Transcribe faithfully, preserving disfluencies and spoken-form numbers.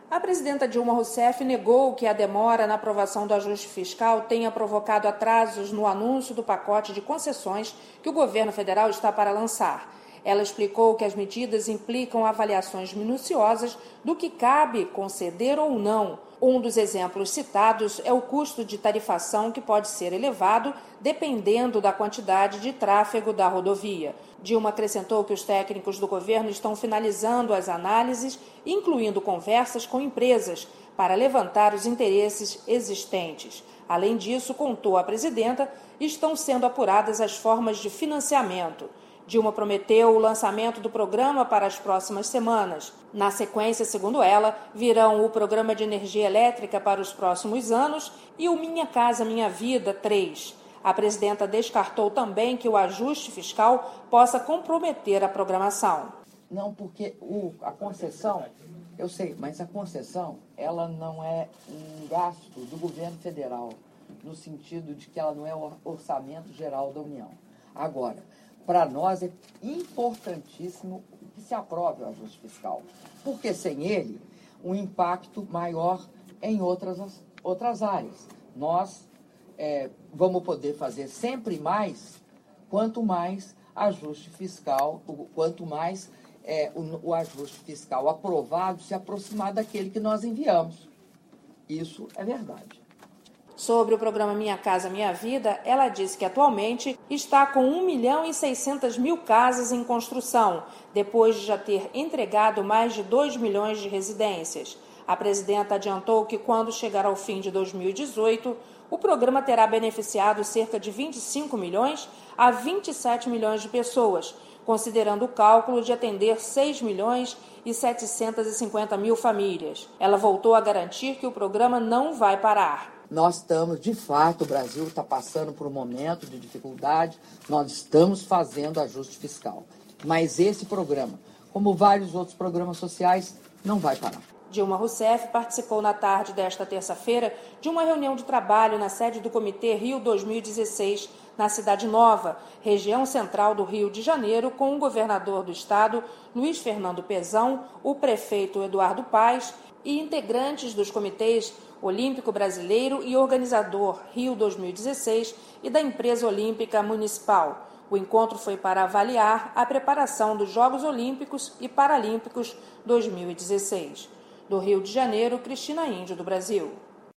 A presidenta Dilma Rousseff negou que a demora na aprovação do ajuste fiscal tenha provocado atrasos no anúncio do pacote de concessões que o governo federal está para lançar. Ela explicou que as medidas implicam avaliações minuciosas do que cabe conceder ou não. Um dos exemplos citados é o custo de tarifação, que pode ser elevado dependendo da quantidade de tráfego da rodovia. Dilma acrescentou que os técnicos do governo estão finalizando as análises, incluindo conversas com empresas, para levantar os interesses existentes. Além disso, contou a presidenta, estão sendo apuradas as formas de financiamento. Dilma prometeu o lançamento do programa para as próximas semanas. Na sequência, segundo ela, virão o Programa de Energia Elétrica para os próximos anos e o Minha Casa Minha Vida três. A presidenta descartou também que o ajuste fiscal possa comprometer a programação. Não, porque o, a concessão, eu sei, mas a concessão, ela não é um gasto do governo federal, no sentido de que ela não é o orçamento geral da União. Agora, para nós é importantíssimo que se aprove o ajuste fiscal, porque sem ele, um impacto maior em outras, outras áreas. Nós é, vamos poder fazer sempre mais, quanto mais ajuste fiscal, quanto mais é, o, o ajuste fiscal aprovado se aproximar daquele que nós enviamos. Isso é verdade. Sobre o programa Minha Casa Minha Vida, ela disse que atualmente está com um milhão e seiscentas mil casas em construção, depois de já ter entregado mais de dois milhões de residências. A presidenta adiantou que quando chegar ao fim de dois mil e dezoito, o programa terá beneficiado cerca de vinte e cinco milhões a vinte e sete milhões de pessoas, considerando o cálculo de atender seis milhões e setecentas e cinquenta mil famílias. Ela voltou a garantir que o programa não vai parar. Nós estamos, de fato, o Brasil está passando por um momento de dificuldade, nós estamos fazendo ajuste fiscal. Mas esse programa, como vários outros programas sociais, não vai parar. Dilma Rousseff participou na tarde desta terça-feira de uma reunião de trabalho na sede do Comitê Rio dois mil e dezesseis, na Cidade Nova, região central do Rio de Janeiro, com o governador do estado, Luiz Fernando Pezão, o prefeito Eduardo Paes e integrantes dos comitês Olímpico Brasileiro e organizador Rio dois mil e dezesseis e da Empresa Olímpica Municipal. O encontro foi para avaliar a preparação dos Jogos Olímpicos e Paralímpicos dois mil e dezesseis. Do Rio de Janeiro, Cristina Índio, do Brasil.